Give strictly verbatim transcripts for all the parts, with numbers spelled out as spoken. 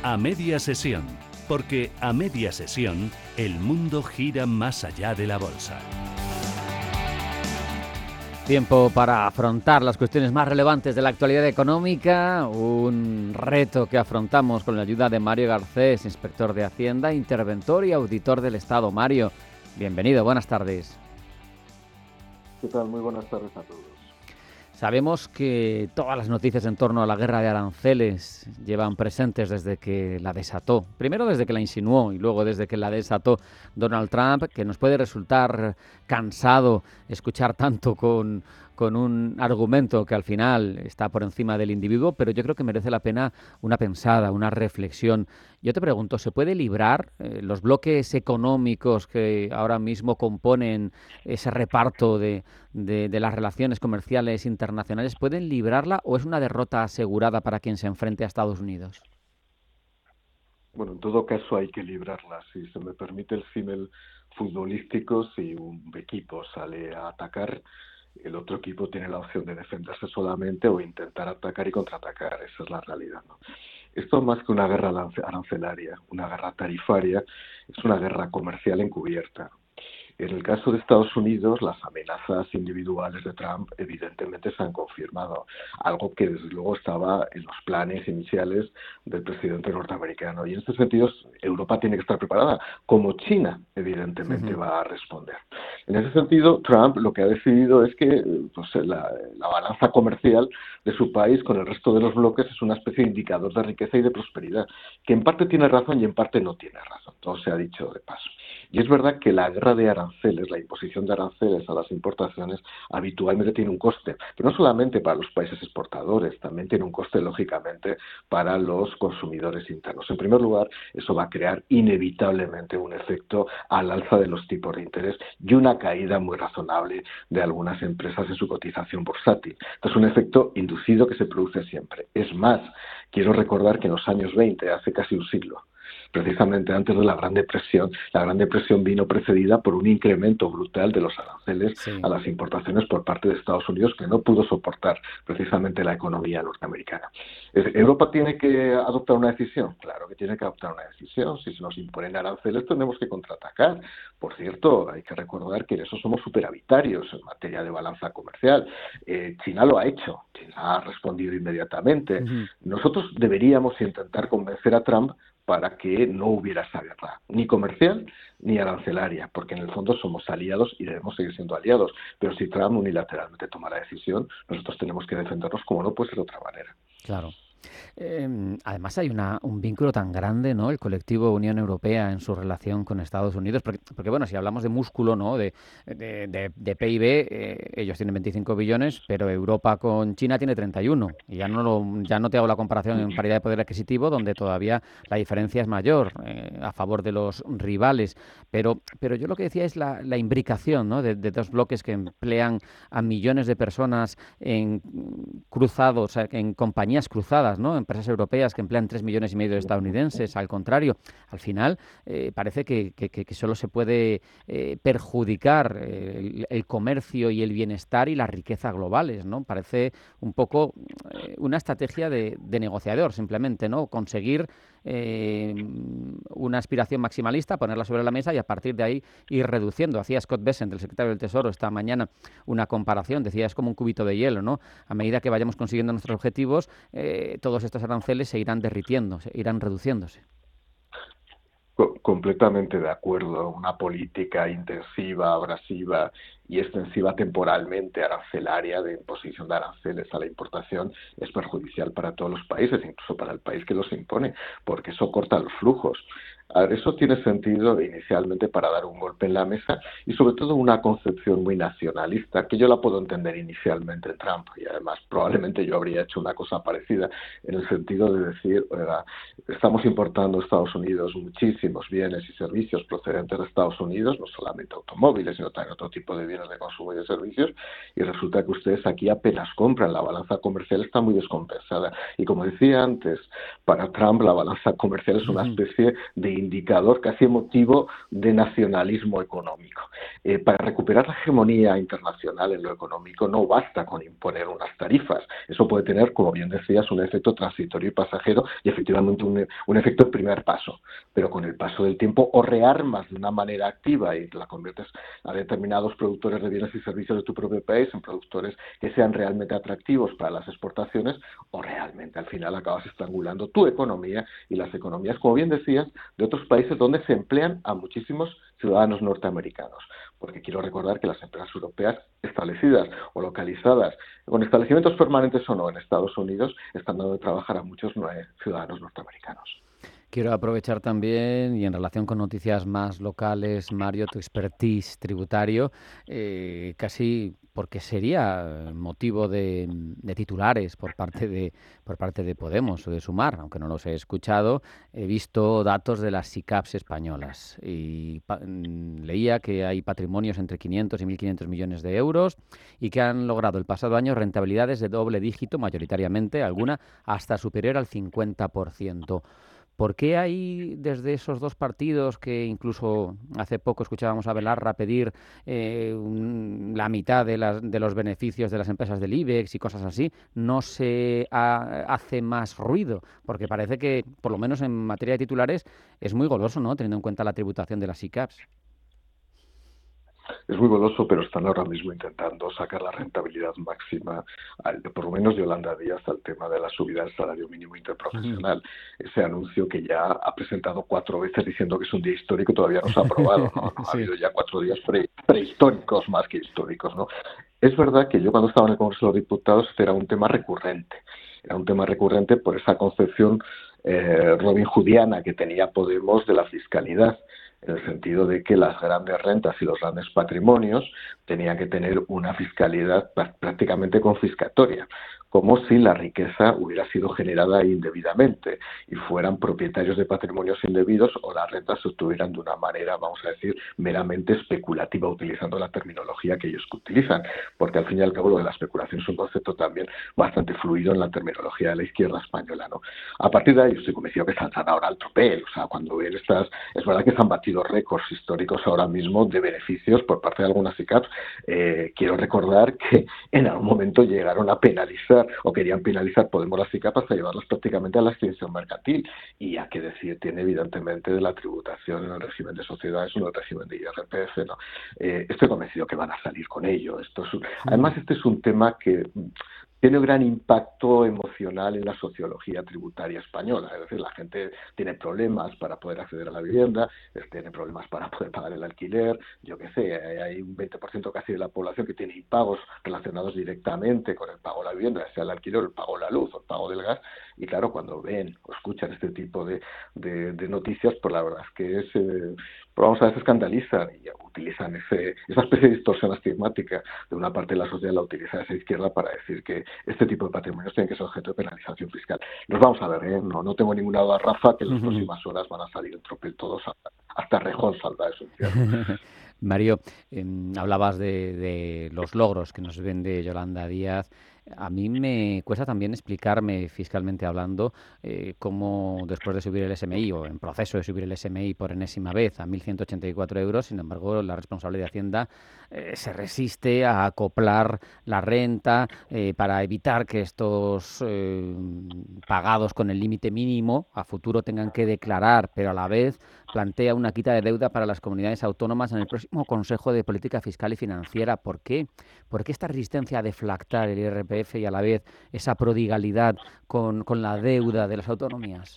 A media sesión, porque a media sesión el mundo gira más allá de la bolsa. Tiempo para afrontar las cuestiones más relevantes de la actualidad económica, un reto que afrontamos con la ayuda de Mario Garcés, inspector de Hacienda, interventor y auditor del Estado. Mario, bienvenido, buenas tardes. ¿Qué tal? Muy buenas tardes a todos. Sabemos que todas las noticias en torno a la guerra de aranceles llevan presentes desde que la desató. Primero desde que la insinuó y luego desde que la desató Donald Trump, que nos puede resultar cansado escuchar tanto con, con un argumento que al final está por encima del individuo, pero yo creo que merece la pena una pensada, una reflexión. Yo te pregunto, ¿se puede librar eh, los bloques económicos que ahora mismo componen ese reparto de, de, de las relaciones comerciales internacionales? ¿Pueden librarla o es una derrota asegurada para quien se enfrente a Estados Unidos? Bueno, en todo caso hay que librarla. Si se me permite el símil futbolístico, si un equipo sale a atacar, el otro equipo tiene la opción de defenderse solamente o intentar atacar y contraatacar. Esa es la realidad, ¿no? Esto más que una guerra arancelaria, una guerra tarifaria, es una guerra comercial encubierta. En el caso de Estados Unidos, las amenazas individuales de Trump evidentemente se han confirmado, algo que desde luego estaba en los planes iniciales del presidente norteamericano. Y en este sentido, Europa tiene que estar preparada, como China evidentemente uh-huh. va a responder. En ese sentido, Trump lo que ha decidido es que pues, la, la balanza comercial de su país con el resto de los bloques es una especie de indicador de riqueza y de prosperidad, que en parte tiene razón y en parte no tiene razón. Todo se ha dicho de paso. Y es verdad que la guerra de aranceles, la imposición de aranceles a las importaciones, habitualmente tiene un coste, pero no solamente para los países exportadores, también tiene un coste, lógicamente, para los consumidores internos. En primer lugar, eso va a crear inevitablemente un efecto al alza de los tipos de interés y una caída muy razonable de algunas empresas en su cotización bursátil. Esto es un efecto inducido que se produce siempre. Es más, quiero recordar que en los años veinte, hace casi un siglo, precisamente antes de la Gran Depresión, la Gran Depresión vino precedida por un incremento brutal de los aranceles sí. a las importaciones por parte de Estados Unidos que no pudo soportar precisamente la economía norteamericana. ¿Europa tiene que adoptar una decisión? Claro que tiene que adoptar una decisión. Si se nos imponen aranceles tenemos que contraatacar. Por cierto, hay que recordar que en eso somos superavitarios en materia de balanza comercial. Eh, China lo ha hecho. China ha respondido inmediatamente. Uh-huh. Nosotros deberíamos intentar convencer a Trump para que no hubiera esa guerra, ni comercial ni arancelaria, porque en el fondo somos aliados y debemos seguir siendo aliados. Pero si Trump unilateralmente toma la decisión, nosotros tenemos que defendernos como no puede ser de otra manera. Claro. Eh, además hay una, un vínculo tan grande, ¿no? El colectivo Unión Europea en su relación con Estados Unidos, porque, porque bueno, si hablamos de músculo, ¿no? De, de, de, de P I B, eh, ellos tienen veinticinco billones, pero Europa con China tiene treinta y uno. Y ya no, lo, ya no te hago la comparación en paridad de poder adquisitivo, donde todavía la diferencia es mayor eh, a favor de los rivales. Pero, pero yo lo que decía es la, la imbricación, ¿no? de, de dos bloques que emplean a millones de personas en cruzados, en compañías cruzadas, ¿no? Empresas europeas que emplean tres millones y medio de estadounidenses. Al contrario, al final eh, parece que, que, que solo se puede eh, perjudicar eh, el, el comercio y el bienestar y la riqueza globales, ¿no? Parece un poco eh, una estrategia de, de negociador, simplemente, ¿no? Conseguir eh, una aspiración maximalista, ponerla sobre la mesa y a partir de ahí ir reduciendo. Hacía Scott Bessent, el secretario del Tesoro, esta mañana una comparación. Decía, es como un cubito de hielo, ¿no? A medida que vayamos consiguiendo nuestros objetivos, eh, todos estos aranceles se irán derritiendo, se irán reduciéndose. Completamente de acuerdo. Una política intensiva, abrasiva y extensiva temporalmente arancelaria de imposición de aranceles a la importación es perjudicial para todos los países, incluso para el país que los impone, porque eso corta los flujos. A ver, eso tiene sentido inicialmente para dar un golpe en la mesa y sobre todo una concepción muy nacionalista, que yo la puedo entender inicialmente en Trump, y además probablemente yo habría hecho una cosa parecida en el sentido de decir, oiga, estamos importando a Estados Unidos muchísimos bienes y servicios procedentes de Estados Unidos, no solamente automóviles, sino también otro tipo de bienes bienes de consumo y de servicios, y resulta que ustedes aquí apenas compran. La balanza comercial está muy descompensada. Y como decía antes, para Trump la balanza comercial es una especie de indicador casi emotivo de nacionalismo económico. Eh, para recuperar la hegemonía internacional en lo económico no basta con imponer unas tarifas. Eso puede tener, como bien decías, un efecto transitorio y pasajero y efectivamente un, un efecto de primer paso. Pero con el paso del tiempo o rearmas de una manera activa y la conviertes a determinados productores de bienes y servicios de tu propio país en productores que sean realmente atractivos para las exportaciones, o realmente al final acabas estrangulando tu economía y las economías, como bien decías, de otros países donde se emplean a muchísimos ciudadanos norteamericanos. Porque quiero recordar que las empresas europeas establecidas o localizadas, con establecimientos permanentes o no en Estados Unidos, están dando de trabajar a muchos ciudadanos norteamericanos. Quiero aprovechar también, y en relación con noticias más locales, Mario, tu expertise tributario, eh, casi porque sería motivo de, de titulares por parte de, por parte de Podemos o de Sumar, aunque no los he escuchado. He visto datos de las SICAPs españolas y pa- leía que hay patrimonios entre quinientos y mil quinientos millones de euros y que han logrado el pasado año rentabilidades de doble dígito, mayoritariamente, alguna hasta superior al cincuenta por ciento. ¿Por qué hay desde esos dos partidos, que incluso hace poco escuchábamos a Belarra pedir eh, un, la mitad de, las, de los beneficios de las empresas del IBEX y cosas así, no se ha, hace más ruido? Porque parece que, por lo menos en materia de titulares, es muy goloso, ¿no?, teniendo en cuenta la tributación de las SICAPs. Es muy goloso, pero están ahora mismo intentando sacar la rentabilidad máxima, al, por lo menos Yolanda Díaz, al tema de la subida del salario mínimo interprofesional. Uh-huh. Ese anuncio que ya ha presentado cuatro veces diciendo que es un día histórico todavía no se ha aprobado, ¿no? No sí. Ha habido ya cuatro días pre, prehistóricos más que históricos, ¿no? Es verdad que yo cuando estaba en el Congreso de los Diputados este era un tema recurrente. Era un tema recurrente por esa concepción eh, robinhoodiana que tenía Podemos de la fiscalidad, en el sentido de que las grandes rentas y los grandes patrimonios tenían que tener una fiscalidad prácticamente confiscatoria, como si la riqueza hubiera sido generada indebidamente y fueran propietarios de patrimonios indebidos o las rentas se obtuvieran de una manera, vamos a decir, meramente especulativa, utilizando la terminología que ellos utilizan, porque al fin y al cabo lo de la especulación es un concepto también bastante fluido en la terminología de la izquierda española, ¿no? A partir de ahí yo estoy convencido que saldrán ahora al tropel, o sea, cuando ven estas, es verdad que se han batido récords históricos ahora mismo de beneficios por parte de algunas SICAPs. Eh, quiero recordar que en algún momento llegaron a penalizar o querían penalizar Podemos las SICAP hasta llevarlas prácticamente a la extinción mercantil, y a qué decir tiene evidentemente de la tributación en el régimen de sociedades o en el régimen de I R P F, ¿no? Eh, estoy convencido que van a salir con ello. Esto es un... Además, este es un tema que tiene un gran impacto emocional en la sociología tributaria española. Es decir, la gente tiene problemas para poder acceder a la vivienda, tiene problemas para poder pagar el alquiler, yo qué sé, hay un veinte por ciento casi de la población que tiene impagos relacionados directamente con el pago de la vivienda, sea el alquiler, el pago de la luz o el pago del gas, y claro, cuando ven o escuchan este tipo de, de, de noticias, pues la verdad es que es... Eh, pero vamos a ver, se escandalizan y utilizan ese, esa especie de distorsión estigmática de una parte de la sociedad, la utiliza esa izquierda para decir que este tipo de patrimonios tienen que ser objeto de penalización fiscal. Los vamos a ver, ¿eh? No, no tengo ninguna duda, Rafa, que en las uh-huh. próximas horas van a salir en tropel todos, hasta, hasta Rejón saldrá eso. Mario, eh, hablabas de, de los logros que nos vende Yolanda Díaz. A mí me cuesta también explicarme, fiscalmente hablando, eh, cómo después de subir el S M I, o en proceso de subir el S M I por enésima vez a mil ciento ochenta y cuatro euros, sin embargo, la responsable de Hacienda eh, se resiste a acoplar la renta eh, para evitar que estos eh, pagados con el límite mínimo a futuro tengan que declarar, pero a la vez plantea una quita de deuda para las comunidades autónomas en el próximo Consejo de Política Fiscal y Financiera. ¿Por qué? ¿Por qué esta resistencia a deflactar el I R P F y a la vez esa prodigalidad con, con la deuda de las autonomías?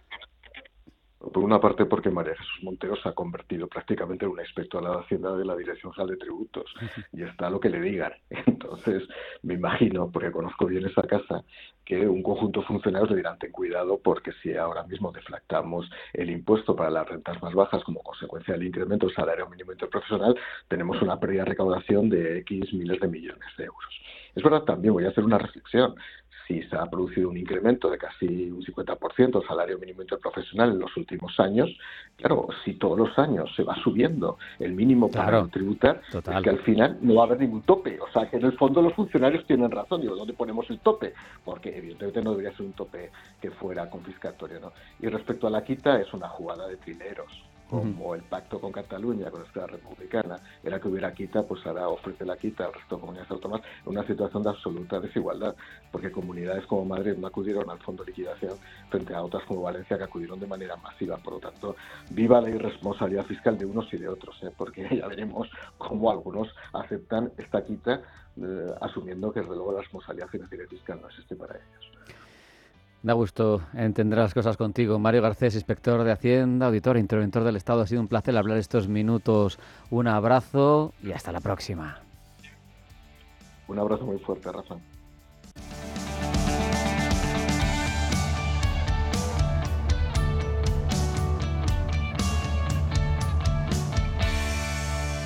Por una parte, porque María Jesús Montero se ha convertido prácticamente en una inspectora de Hacienda de la Dirección General de Tributos, y está lo que le digan. Entonces, me imagino, porque conozco bien esa casa, que un conjunto de funcionarios le dirán: ten cuidado, porque si ahora mismo deflactamos el impuesto para las rentas más bajas como consecuencia del incremento del salario mínimo interprofesional, tenemos una pérdida de recaudación de X miles de millones de euros. Es verdad, también voy a hacer una reflexión. si se ha producido un incremento de casi un cincuenta por ciento del salario mínimo interprofesional en los últimos años, claro, si todos los años se va subiendo el mínimo para Claro, no tributar, total. es que al final no va a haber ningún tope. O sea, que en el fondo los funcionarios tienen razón. Digo, ¿dónde ponemos el tope? Porque evidentemente no debería ser un tope que fuera confiscatorio, ¿no? Y respecto a la quita, es una jugada de trileros. Como el pacto con Cataluña, con esta republicana, era que hubiera quita, pues ahora ofrece la quita al resto de comunidades autónomas en una situación de absoluta desigualdad, porque comunidades como Madrid no acudieron al fondo de liquidación frente a otras como Valencia que acudieron de manera masiva. Por lo tanto, viva la irresponsabilidad fiscal de unos y de otros, ¿eh? Porque ya veremos cómo algunos aceptan esta quita eh, asumiendo que luego la responsabilidad financiera y fiscal no existe para ellos. Da gusto entender las cosas contigo. Mario Garcés, inspector de Hacienda, auditor e interventor del Estado. Ha sido un placer hablar estos minutos. Un abrazo y hasta la próxima. Un abrazo muy fuerte, Rafa.